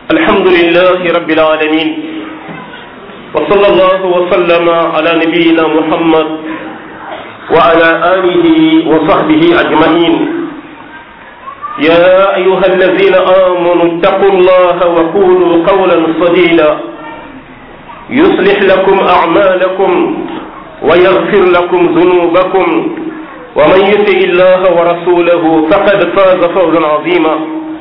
الحمد لله رب العالمين وصلى الله وسلم على نبينا محمد وعلى آله وصحبه أجمعين يا أيها الذين آمنوا اتقوا الله وقولوا قولا سديدا يصلح لكم أعمالكم ويغفر لكم ذنوبكم ومن يطع الله ورسوله فقد فاز فوزا عظيما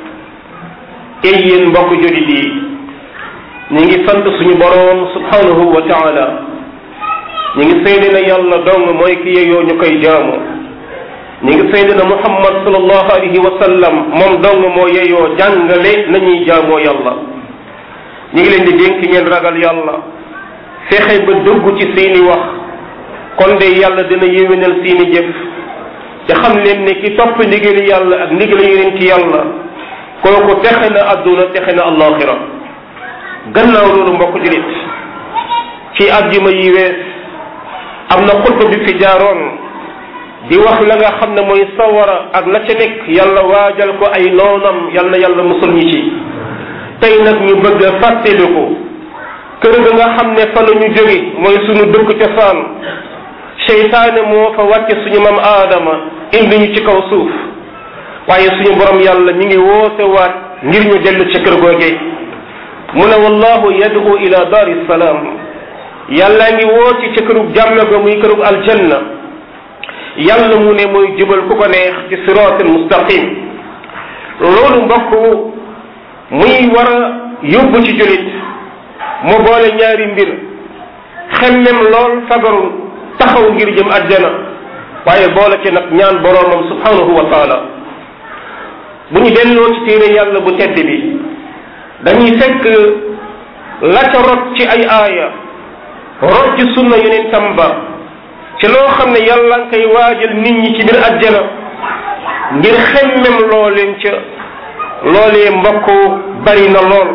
ey yéen mbokk jullit yi ñu ngi sant suñu boroom subhanahu wa taala ñu ngi seede na yàlla dong mooy ki yeyoo ñu koy jaamu ñu ngi seede na muhammad sallallahu alayhi wa sallam moom dong moo yeyoo jàngale nañuy jaamoo yàlla ñu ngi leen di dénk ngeen ragal yàlla fexe ba dugg ci seeni wax kon de yàlla dina yéwénal seeni jëf te xam leen ne ki topp ndigali yàlla ak ndigali yeneen ci yàlla kooku texe na adduna texe na allaxira gannaaw loolu mbokk julit ci àjjuma yi wees am na xutba bi fi jaaroon di wax la nga xam ne mooy sawara ak la ca nekk yàlla waajal ko ay noonam yal na yàlla musul ñi ci tey nag ñu bëgg a fàttaliku kër ga nga xam ne fa la ñu jóge mooy suñu dëkk cosaan seytaane moo fa wàcce suñu maam aadama indi ñu ci kaw suuf waaye suñu borom yàlla ñu ngi woote waat ngir ñu dellu ci kër googe mu ne wallahu yad'u ila daari salaam yàlla ngi woote ci kërug jàmm ga muy kërug aljanna yàlla mu ne mooy jubal ku ko neex ci siraatul mustaqim loolu mbokk muy war a yóbbu ci julit mu boole ñaari mbir xemmem lool fagaru taxaw ngir jëm àjjana waaye boole ci nag ñaan boroomam subhanahu wa taala bu ñu delloo ci téere yàlla bu tedd bi dañuy fekk la ca rot ci ay aaya rot ci sunna yonentam ba ci loo xam ne yàlla nga koy waajal nit ñi ci biir àjjana ngir xemmem looleen ca loolee mbokk bari na lool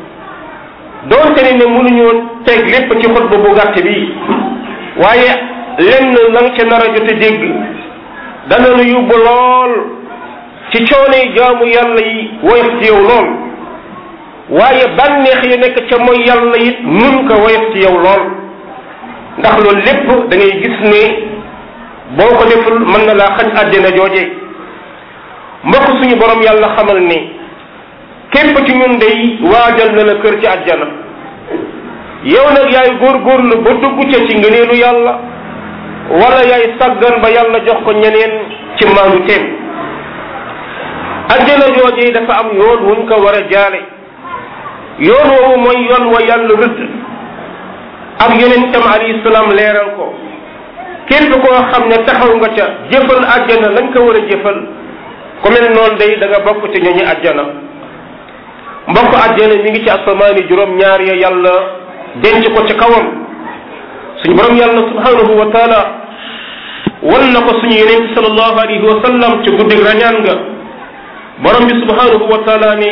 doonte ne mënuñoo teg lépp ci xutba bu gàtt bi waaye lenn la nga ca nar a jote dégg dana nu yóbbu lool ci coonee jaamu yàlla yi woyof ci yow lool waaye bànneex yi nekk ca mooy yàlla it nun ko woyof ci yow lool ndax loolu lépp da ngay gis ne boo ko deful mën na laa xañ àddina jooje mbokk suñu borom yàlla xamal ne képp ci ñun day waajal na la kër ci àjjana yow nag yaay góorgóorlu ba dugg ca ci ngëneelu yàlla wala yaay sàggan ba yàlla jox ko ñeneen ci maandu teem àjjana jooje dafa am yoon wuñ ko war a jaale yoon woowu mooy yoon wa yàlla rëdd ak yonentam alayhi salaam leeral ko képp koo xam ne taxaw nga ca jëfal àjjana lañ ko war a jëfal ku mel noonu day da nga bokk ci ñooñu àjjana mbokk àjjana mi ngi ci asamaani juróom-ñaar ya yàlla denc ko ci kawam suñu borom yàlla subhanahu wa taala wan na ko suñu yonent sallallahu alayhi wa sallam ci guddig rañaan nga borom bi subhanahu wa taala ne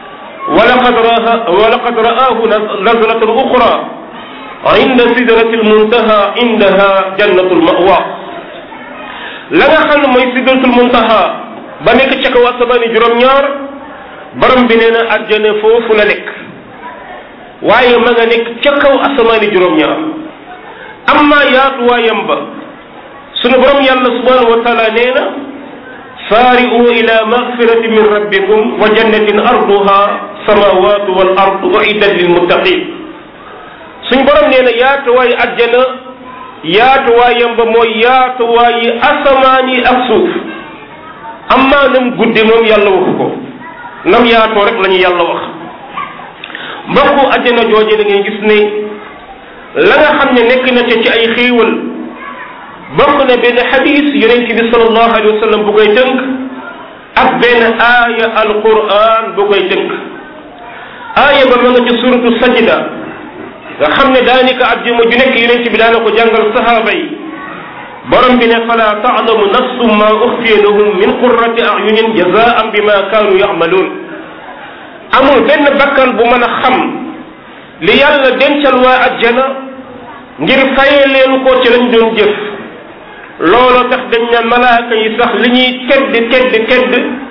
walaqad ra'aahu nazlatan uxra inda sidratil muntaha indaha jannatul ma'wa la nga xam ne mooy sidratul muntaha ba nekk ca kaw asamaani juróom-ñaar borom bi nee na àjjana foofu la nekk waaye ma nga nekk ca kaw asamaani juróom-ñaar amma yaatuwaayam ba sunu borom yàlla subhanahu wa taala nee na saari'u ila magfirati min rabbikum wa jannatin arduha samawatu wal ardu uiddat lil muttaqin suñ borom nee na yaatuwaayu àjjana yaatuwaayam ba mooy yaatuwaayi asamaan yi ak suuf amma nam guddi moom yàlla waxu ko nam yaatoo rek la ñu yàlla wax mbokku àjjana jooje da ngay gis ne la nga xam ne nekk na ca ci ay xéewal bokk na benn xadis yonent bi sallallahu alayhi wa sallam bu koy tënk ak benn aaya alquran bu koy tënk aaya ba ma nga ci suratu sajda nga xam ne daanaka àjjuma ju nekk yonent bi daana ko jàngal sahaaba yi borom bi ne fala taalamu nafsum ma uxfiya lahum min qurrati ayunin jazaan bima kaanu yamaluun amul benn bakkan bu mën a xam li yàlla dencal waa àjjana ngir fayee leen ko ci lañ doon jëf loolu tax dañ ne malaaka yi sax li ñuy tedd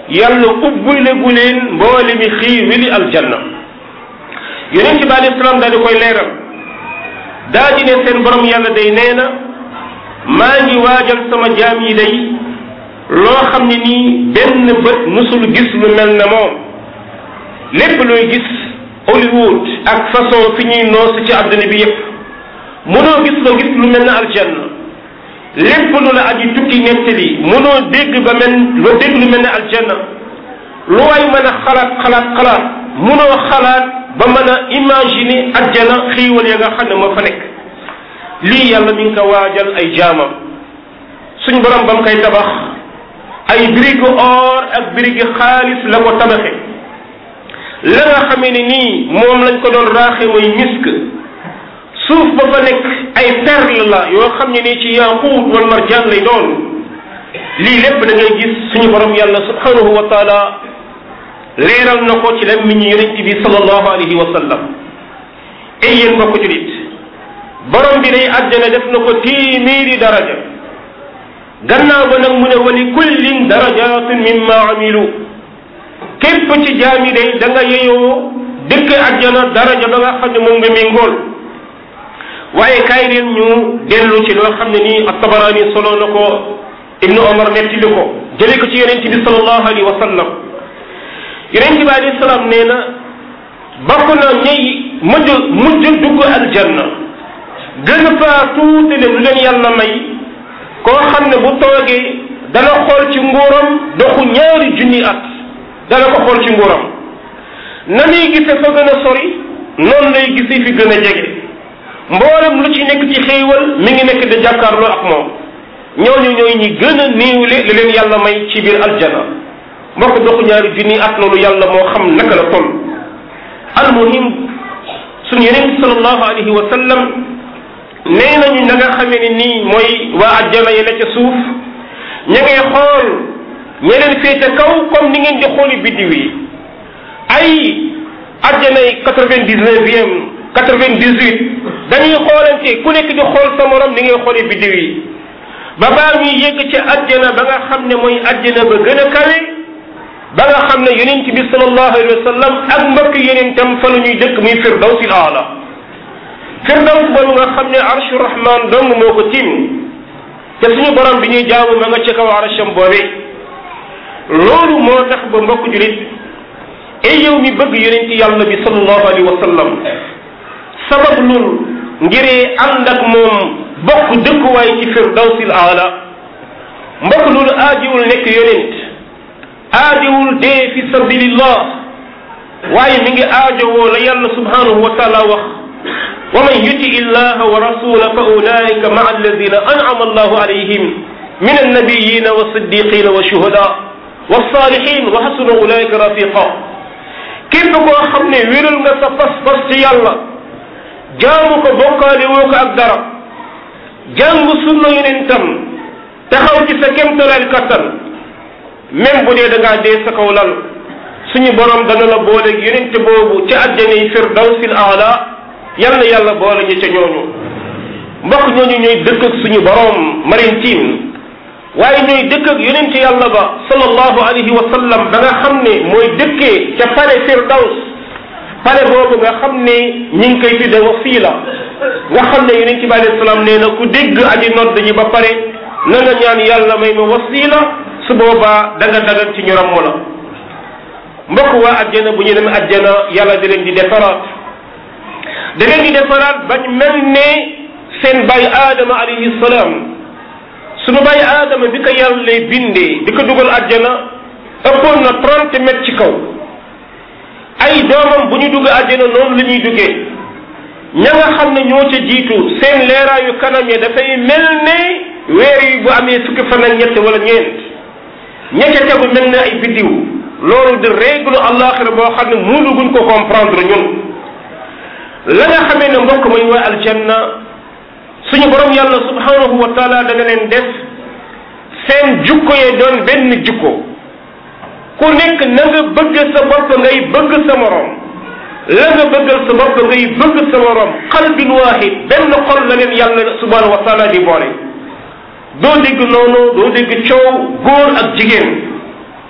yàlla ubbileegu leen mboole mi xiiwili aljanna. yonent bi alayhi salaam daal di koy leeral daa di ne seen borom yàlla day nee na maa ngi waajal sama jaam yi day loo xam ne nii benn bët musul gis lu mel ne moom. lépp looy gis Hollywood ak façon fi ñuy noos ci àdduna bi yépp mënoo gis lu mel ne aljanna. lépp lu la aji tukki nettali mënoo dégg lu mel ne aljanna. lu waay mën a xalaat mënoo xalaat ba mën a imaginer aljanna xiiwal ya nga xam ne moo fa nekk. lii yàlla mi ngi ko waajal ay jaamam. suñ borom ba mu koy tabax ay brique or ak brique xaalis la ko tabaxe. la nga xamee ne nii moom lañ ko doon raaxe mooy misk. suuf ba fa nekk ay perle la yoo xam ne nii ci yaaquut wal marjaan lay doon. lii lépp da ngay gis suñu borom yàlla subhanahu wa taala leeral na ko ci lammiñu yonent bi sallallahu alayhi wa sallam. ay yéen mbokk julit borom bi day àjjana def na ko téeméeri daraja. gannaaw ba nag mu ne wali kullin darajatun mimma amilu. képp ci jaam yi day da nga yeyoo dëkk àjjana daraja ba nga xam ne moom nga méngool. waaye kaay leen ñu dellu ci loo xam ne nii at-Tabarani solo na ko Ibnu Omar nettali ko jëlee ko ci yonent bi sallallahu alayhi wa sallam. yonent bi alayhi salaam nee na bokk na ñay mujj dugg aljanna gën a faa tuuti le lu leen yàlla may koo xam ne bu toogee dana xool ci nguuram doxu 2 junni at dana ko xool ci nguuram. na muy gisee fa gën a sori noonu lay gisee fi gën a jege. mboolem lu ci nekk ci xéewal mi ngi nekk di jàkkaarloo ak moom. ñooñu ñooy ñi gën a néewle li leen yàlla may ci biir aljana. mbokk doxu 2 junni at loolu yàlla moo xam naka la toll. almuhim suñu yonent sallallahu alayhi wa sallam nee nañu na nga xamee ne nii mooy waa aljana yi la ca suuf ña ngay xool ña leen féete kaw comme ni ngeen di xooli biddiw yi. ay aljana yi 99e 98 dañuy xoolante ku nekk di xool sa morom ni ngay xooli biddiw yi. ba baa ñuy yegg ci aljana ba nga xam ne mooy aljana ba gën a kawe. ba nga xam ne yonent bi sallallahu alayhi wa sallam ak mbokk yonentam fa la ñuy dëkk muy firdawsil aala. firdaws boobu nga xam ne arshu rahman dong moo ko tiim te suñu borom bi ñuy jaamu ma nga ci kaw arsham boobe. loolu moo tax ba mbokk julit ay yow mi bëgg yonent yàlla bi sallallahu alayhi wa sallam sabab loolu ngiree ànd ak moom bokk dëkkuwaay ci firdawsil aala. mbokk loolu aajiwul nekk yonent aajowul dee fi sabilillah waaye mi ngi aajowoo la yàlla subhanahu wa taala wax wa man yuti illaha wa rasula fa ulaika maa alladina an'ama allahu alayhim min annabiyina wa siddiqina wa shuhada wa salihin wa hasuna ulaika rafiqa. képp koo xam ne wéral nga sa pas-pas ci yàlla jaamu ko bokkaale woo ko ak dara jàng sunna yonentam taxaw ci sa kéemtalaal kattan même bu dee da ngaa dee sa kaw lal suñu borom dana la boole yonent boobu ca àjjanay firdawsil aala yal na yàlla boole ñu ca ñooñu. mbokk ñooñu ñooy dëkk ak suñu borom marintim waaye ñooy dëkk ak yonent yàlla ba sallallahu alayhi wa sallam ba nga xam ne mooy dëkkee ca pale firdaws. pale boobu nga xam ne ñi ngi koy tudde wasiila nga xam ne yonent bi alayhi salaam nee na ku dégg aji nodd ji ba pare na nga ñaan yàlla may ma wasiila su boobaa da nga dagal ci ñu ramm la. mbokk waa àjjana bu ñu demee àjjana yàlla da leen di defaraat bañ mel ne seen baay aadama alayhi salaam. sunu baay aadama bi ko yàlla bindee di ko dugal àjjana ëppoon na 30 mètres ci kaw. ay doomam bu ñu dugg àjjana noonu la ñuy duggee. ña nga xam ne ñoo ca jiitu seen leeraayu kanam ya dafay mel ne weer yi bu amee fukki fan ak ñett wala ñeent. ña ca tegu mel ne ay biddiw. loolu di règle àllaaxira boo xam ne mënuguñ ko comprendre ñun. la nga xamee ne mbokk mooy waa aljanna suñu borom yàlla subhanahu wa taala dana leen def seen jukko yee doon benn jukko. ku nekk na nga bëgg sa bopp ngay bëgg sa morom. la nga bëggal sa bopp ngay bëgg sa morom. qalbin waahid benn xol la leen yàlla subhanahu wa taala di boole. doo dégg noonu doo dégg coow góor ak jigéen.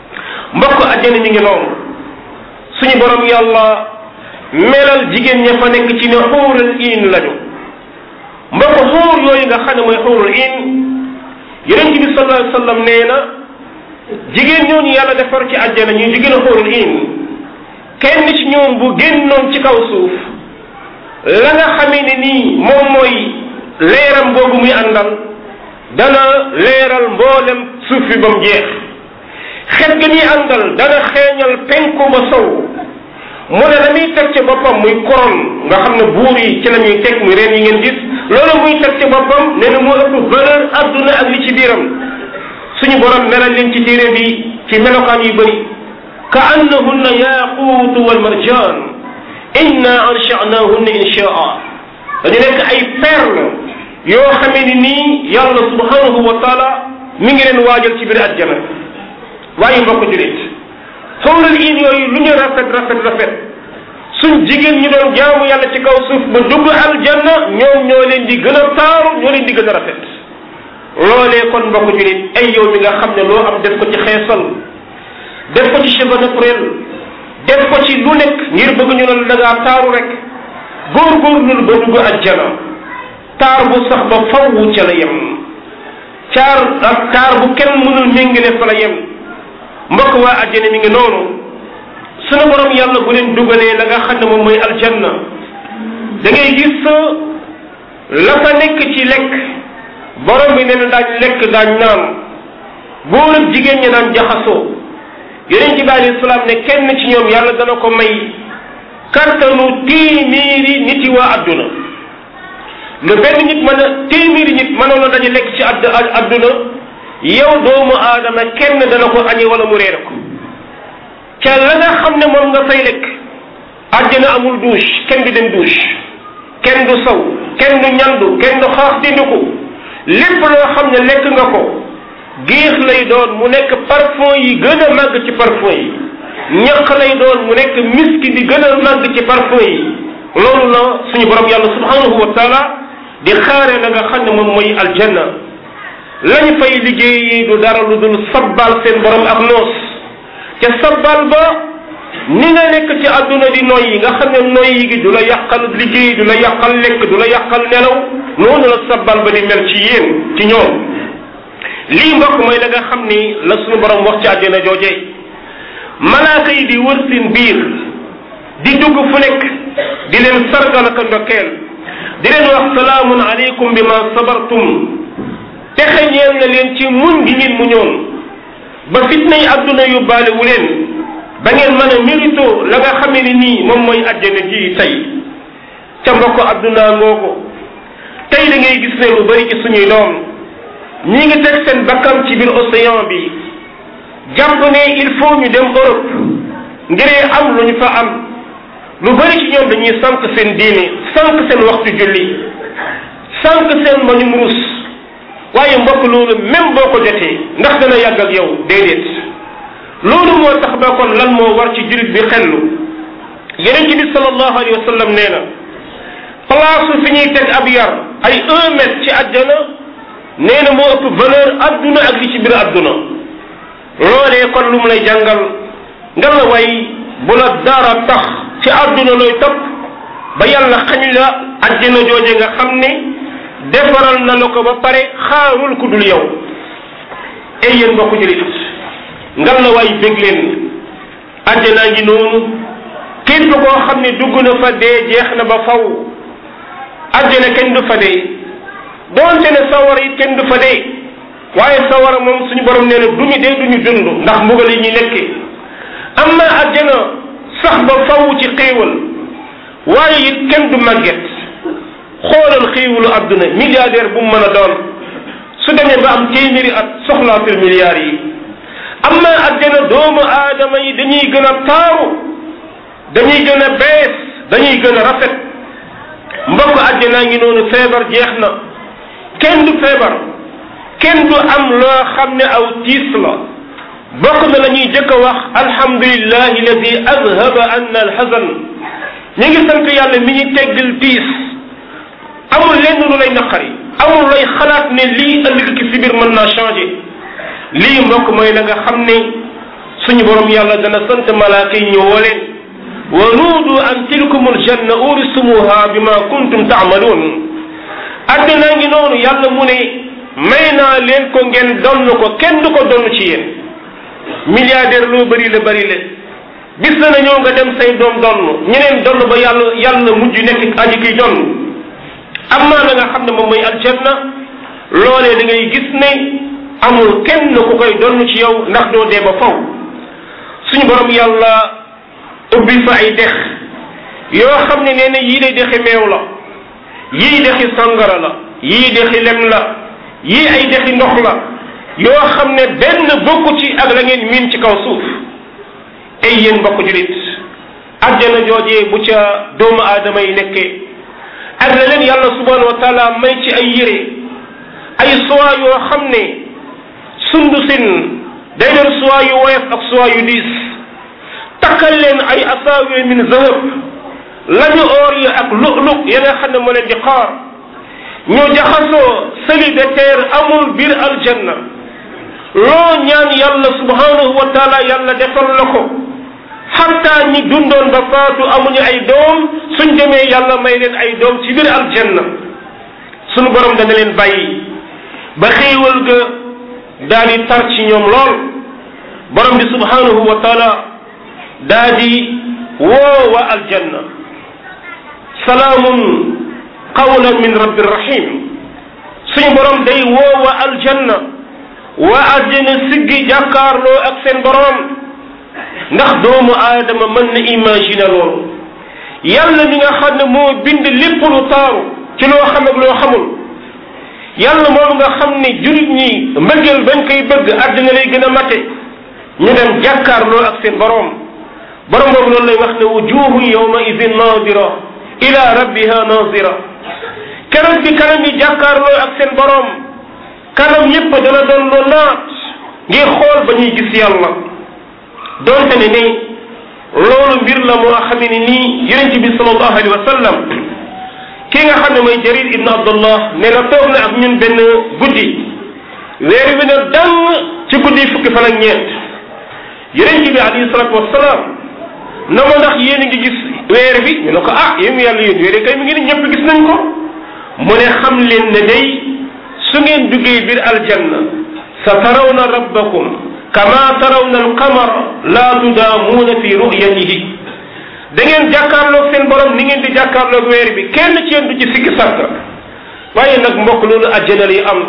mbokk àjjana mi ngi noonu suñu borom yàlla melal jigéen ña fa nekk ci ne xuurul iin lañu mbokk xuur yooyu nga xam ne mooy xuurul iin yonent bi sallallahu alayhi wa sallam nee na jigéen ñooñu yàlla defar ci àjjana ñuy jigéen a xuurul iin kenn ci ñoom bu génnoon ci kaw suuf la nga xamee ne nii moom mooy leeram boobu muy àndal dana leeral mboolem suuf bi ba mu jeex xet ga ñuy àndal dana xeeñal penku ba sow mu ne la muy teg ci boppam muy koron nga xam ne buur yi ci la ñuy teg muy reen yi ngeen gis loolu muy teg ci boppam nee na moo ëpp valeur adduna ak li ci biiram suñu borom melal leen ci téere bi ci melokaan yu bëri ka annahunna yaquutu wal marjaan inna ansha'nahunna insha'a dañu nekk ay perle yoo xamee ni nii yàlla subhanahu wa taala mi ngi leen waajal ci biir àjjana waaye mbokk julit xawlal iin yooyu lu ñu rafet suñ jigéen ñi doon jaamu yàlla ci kaw suuf ba dugg aljanna ñoom ñoo leen di gën a taaru ñoo leen di gën a rafet loolee kon mbokk julit ay yow mi nga xam ne loo am def ko ci xeesal def ko ci cheveux naturel def ko ci lu nekk ngir bëgg ñu ne da ngaa taaru rek góorgóorlul ba dugg aljanna taar bu sax ba fawwu ca la yem taar bu kenn mënul méngale fa la yem mbokk waa àjjana mi ngi noonu sunu borom yàlla bu leen dugalee la nga xam ne moom mooy aljanna da ngay gis la fa nekk ci lekk borom bi nee na daañ lekk daañ naan góor ak jigéen ñi daan jaxasoo yonent bi alayhi salaam ne kenn ci ñoom yàlla dana ko may kattanu téeméeri nit yi waa adduna lu benn nit mën a téeméeri nit mënoon a daje lekk ci adduna yow doomu aadama kenn dana ko añe wala mu réere ko ca la nga xam ne moom nga fay lekk àddina amul douche kenn du dem douche kenn du saw kenn du ñandu kenn du xaax dindiku lépp loo xam ne lekk nga ko géex lay doon mu nekk parfum yi gën a màgg ci parfum yi ñaq lay doon mu nekk miski di gën a màgg ci parfum yi loolu la suñu borom yàlla subhanahu wa taala di xaare la nga xam ne moom mooy aljanna lañu fay liggéey du dara lu dul sabbal seen borom ak noos ca sabbal ba ni nga nekk ci àdduna di noyyi nga xam ne noyyi gi du la yàqal liggéey du la yàqal lekk du la yàqal nelaw noonu la sabbal ba di mel ci yéen ci ñoom lii mbokk mooy la nga xam ni la suñu borom wax ci àddina jooje malaaka yi di wër seen biir di dugg fu nekk di leen sargal ak ndokkeel di leen wax salaamun aleykum bi ma sabartum texe ñeel na leen ci muñ gi ngeen muñoon ba fitna yi àdduna yóbbaale wu leen ba ngeen mën a mérito la nga xamee ni nii moom mooy àjjana ji tey ca mbokk àdduna ngoo ko tey da ngay gis ne lu bari ci suñuy doom ñi ngi teg seen bakkan ci biir océan bi jàpp ne il faut ñu dem Europe ngiree am lu ñu fa am lu bari ci ñoom dañuy sànq seen diine sànq seen waxtu julli sànq seen mbañum ruus waaye mbokk loolu même boo ko jotee ndax dana yàgg ak yow déedéet loolu moo tax ba kon lan moo war ci jullit bi xellu yonent bi sallallahu alayhi wa sallam nee na place fi ñuy teg ab yar ay 1 mètre ci àjjana nee na moo ëpp valeur adduna ak li ci biir adduna loolee kon lu mu lay jàngal nga la way bu la dara tax ci adduna looy topp ba yàlla xañ la àjjana jooje nga xam ne defaral na la ko ba pare xaarul ku dul yow ay yéen mbokku julit ngal la waay bég leen àjjanaa ngi noonu képp koo xam ne dugg na fa dee jeex na ba faw àjjana kenn du fa dee doonte ne sawara it kenn du fa dee waaye sawara moom suñu borom nee na duñu dee duñu dund ndax mbugal yi ñuy nekkee am na àjjana sax ba faw ci xéewal waaye it kenn du màgget xoolal xéewalu adduna milliardaire bu mu mën a doon su demee ba am téeméeri at soxlaatul milliards yi am na àjjana doomu aadama yi dañuy gën a taaru dañuy gën a bees dañuy gën a rafet mbokk àjjanaa ngi noonu feebar jeex na kenn du feebar kenn du am loo xam ne aw tiis la bokk na la ñuy jëkk a wax alhamdulillahi alladi adhaba anna alhazan ñu ngi sant yàlla mi ñu teggil tiis amul lenn lu lay naqari amul lay xalaat ne lii ëllëg ki si biir mën naa changé lii mbokk mooy la nga xam ne suñu borom yàlla dana sant malaaka yi ñu woo leen wa nuudu an tilkumul janna urisumuha bima kuntum taamaluun addinaa ngi noonu yàlla mu ne may naa leen ko ngeen donn ko kenn du ko donn ci yéen milliardaire loo bëri la bis na ñëw nga dem say doom donn ñeneen donn ba yàlla mujj nekk aji kiy donn am naa la nga xam ne moom mooy aljanna loolee da ngay gis ne amul kenn ku koy donn ci yow ndax doo dee ba faw suñu borom yàlla ubbi fa ay dex yoo xam ne nee na yii day dexi meew la yii dexi sangara la yii dexi lem la yii ay dexi ndox la yoo xam ne benn bokku ci ak la ngeen miin ci kaw suuf ay yéen mbokk julit àjjana joojee bu ca doomu aadama yi nekkee ak la leen yàlla subhanahu wa taala may ci ay yére ay soie yoo xam ne sundusin day doon soie yu woyof ak soie yu diis takkal leen ay asaawi min zahab lañu oor yi ak lu'lu ya nga xam ne moo leen di xaar ñu jaxasoo seli de terre amul biir aljanna loo ñaan yàlla subhanahu wa taala yàlla defal la ko xatta ñi dundoon ba faatu amuñu ay doom suñ demee yàlla may leen ay doom ci biir aljanna suñu borom dana leen bàyyi ba xéewal ga daal di tar ci ñoom lool borom bi subhanahu wa taala daa di woo wa aljanna salaamun qawlan min rabbi rahim suñu borom day woo wa aljanna waa aljanna siggi jàkkaarloo ak seen borom ndax doomu aadama mën na imaginer loolu yàlla mi nga xam ne moo bind lépp lu taaru ci loo xam ak loo xamul yàlla moom nga xam ne jurit ñi mbëggeel bañ koy bëgg àddina lay gën a mate ñu dem jàkkaarloo ak seen borom borom boobu loolu lay wax ne wujuhun yawma idin nadira ila rabbiha nazira keroog bi kanam yi jàkkaarloo ak seen borom kanam yépp dana doon lu naat ngir xool ba ñuy gis yàlla doonte ne ni loolu mbir la moo xam ne nii yonent bi sallallahu alayhi wa sallam kii nga xam ne mooy Jarir ibn Abdullah nee na toog na ak ñun benn guddi weer wi ne dang ci guddi fukki fan ak ñeent yonent bi alayhi salatu wasalaam na ma ndax yéen a ngi gis weer bi ñu ne ko ah yéen yàlla yéen weer kay mi ngi ni ñëpp gis nañ ko mu ne xam leen ne day su ngeen duggee biir aljanna sa tarawna rabbakum kama tarawna alqamar la tudaamuuna fi ru'yatihi da ngeen jàkkaarloog seen borom ni ngeen di jàkkaarloog weer bi kenn ci yéen du ci sikki sàkk waaye nag mbokk loolu àjjana lay am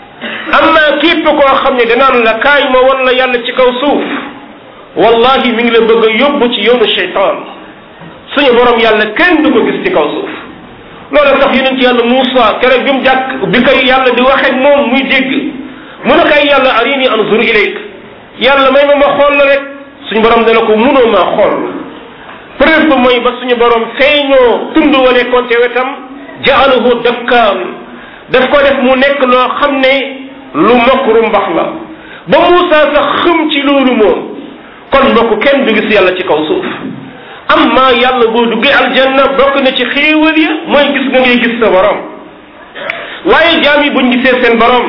naa képp koo xam ne danaan la kaay ma wan la yàlla ci kaw suuf wallahi mi ngi la bëgg a yóbbu ci yoonu shaytaan suñu borom yàlla kenn du ko gis ci kaw suuf loolu tax yonent yàlla Muusa keroog bi mu jàkk bi koy yàlla di waxee moom muy dégg mu ne kay yàlla arini anzur ilayk yàlla may ma xool la rek suñu borom dana ko munoo maa xool preuve ba mooy ba suñu borom feeñoo tund wa nekkoon te wetam jaalahu dakkaan daf ko def mu nekk loo xam ne lu mokru mbax la ba Muusa sax xëm ci loolu moom kon mbokk kenn du gis yàlla ci kaw suuf amma yàlla boo duggee aljanna bokk na ci xéewal ya mooy gis nga ngay gis sa borom waaye jaam yi buñ gisee seen borom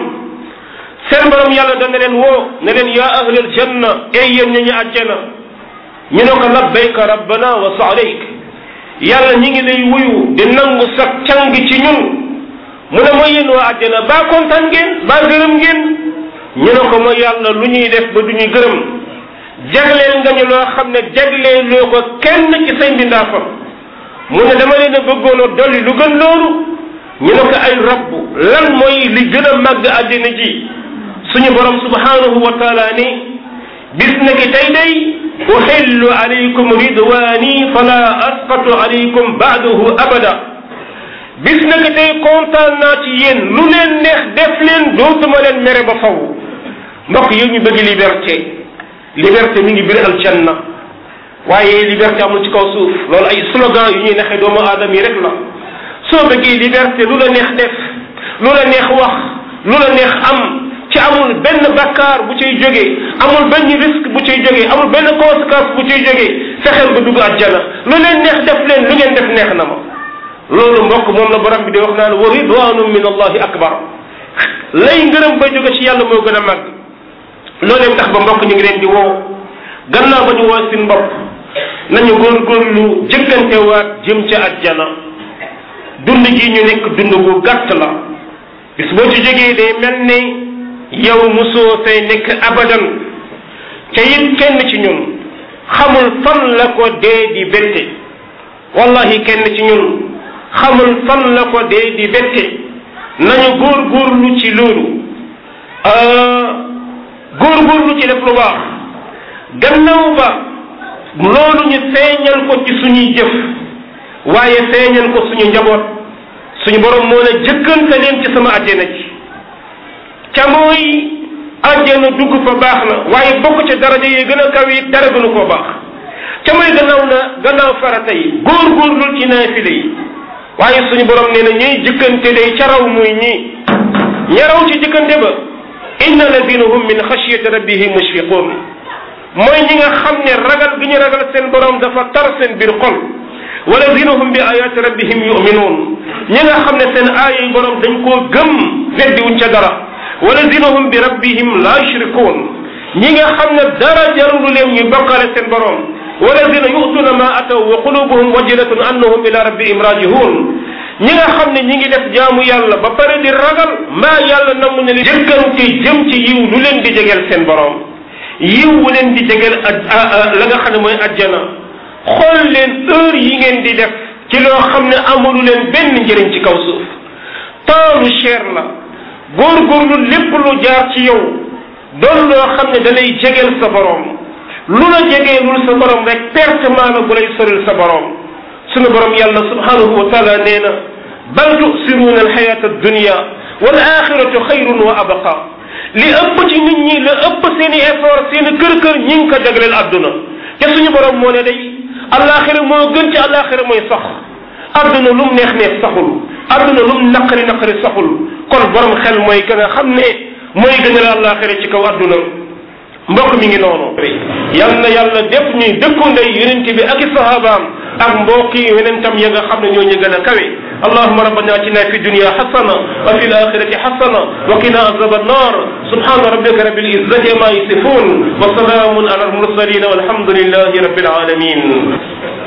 yàlla dana leen woo ne leen yaa ahlal janna ey yéen ñi ñu àjjana ñu ne ko labbayka rabbana wa sa'alayk yàlla ñi ngi lay wuyu di nangu sa càng ci ñun mu ne mooy yéen waa àjjana baa kontaan ngeen baa gërëm ngeen ñu ne ko mooy yàlla lu ñuy def ba du ñu gërëm jagleel nga ñu loo xam ne jagleeloo ko kenn ci say mbindaafam mu ne dama leen a bëggoon a dolli lu gën loolu ñu ne ko ay rabbu lan mooy li gën a màgg àddina ji suñu borom subhanahu wa taala ni bis na ki tey day uhillu alaykum ridwani fala asqatu alaykum ba'dahu abada bis na ki tey kontaan naa ci yéen lu leen neex def leen dootuma leen mere ba faw mbokk yi ñu bëgg liberté mi ngi biir aljanna waaye liberté amul ci kaw suuf loolu ay slogan yu ñuy naxee doomu aadama yi rek la soo bëggee liberté lu la neex def lu la neex wax lu la neex am ci amul benn bakkaar bu ciy jógee amul benn risque bu ciy jógee amul benn conséquence bu ciy jógee fexeel ba dugg aljanna lu leen neex def leen lu ngeen def neex na ma loolu mbokk moom la borom bi di wax naan wa ridwanun min allahi akbar lay ngërëm ba jóge ci yàlla moo gën a màgg loolee tax ba mbokk ñu ngi leen di woo gannaaw ba ñu woo seen bopp nañu góorgóorlu jëkkante waat jëm ca àjjana. dund gi ñu nekk dund gu gàtt la bis boo ci jógee day mel ni yow mosoo fay nekk abadan ca it kenn ci ñun xamul fan la ko dee di bette wallahi kenn ci ñun xamul fan la ko dee di bette nañu góorgóorlu ci loolu góorgóorlu ci def lu baax gannaaw ba loolu ñu feeñal ko ci suñuy jëf waaye feeñal ko suñu njaboot suñu borom moo ne jëkkante leen ci sama àjjana ci ca mooy àjjana dugg fa baax na waaye bokk ca daraja yi gën a kaw yi dara gënu koo baax ca mooy gannaaw farata yi góorgóorlul ci naafile yi waaye suñu borom nee na ñuy jëkkante day ca raw muy ñii ña raw ci jëkkante ba inna alladina hum min xashyati rabbihim mushfiqun mooy ñi nga xam ne ragal gi ñu ragal seen borom dafa tar seen biir xol walladina hum bi ayati rabbihim yuminuun ñi nga xam ne seen aaya yi borom dañ koo gëm weddiwuñ ca dara walladina hum bi rabbihim la yushrikuun ñi nga xam ne dara jarulu leen ñu bokkale seen borom walladina yu'tuuna ma ataw wa qulubuhum wajilatun annahum ila rabbihim rajihuun ñi nga xam ne ñi ngi def jaamu yàlla ba pare di ragal maa yàlla namm ne li jëkkante jëm ci yiw lu leen di jegeel seen borom yiw wu leen di jegeel la nga xam ne mooy ajjana xool leen heure yi ngeen di def ci loo xam ne amulu leen benn njëriñ ci kaw suuf temps lu cher la góorgóorlu lépp lu jaar ci yow doon loo xam ne da lay jegeel sa borom lu la jegeelul sa borom rek pertement la bu lay soril sa borom sunu borom yàlla subhanahu wa taala nee na bal tusiruuna alxayata addunia wal axiratu xayrun wa abqa li ëpp ci nit ñi la ëpp seen i effort seen i kër ñi ngi ko jagleel adduna te suñu borom moo ne day alaxira moo gën ci alaxira mooy sax adduna lu mu neex saxul adduna lu mu naqari saxul kon borom xel mooy gën a xam ne mooy gënal alaxira ci kaw adduna mbokk mi ngi noonu yal na yàlla def ñuy dëkku ndey yonent bi ak i sahabaam ak mbokk yi yonentam ya nga xam ne ñoo ñu gën a kawe اللهم ربنا اتنا في الدنيا حسنه وفي الاخره حسنه وقنا عذاب النار سبحان ربك رب العزه عما يصفون وسلام على المرسلين والحمد لله رب العالمين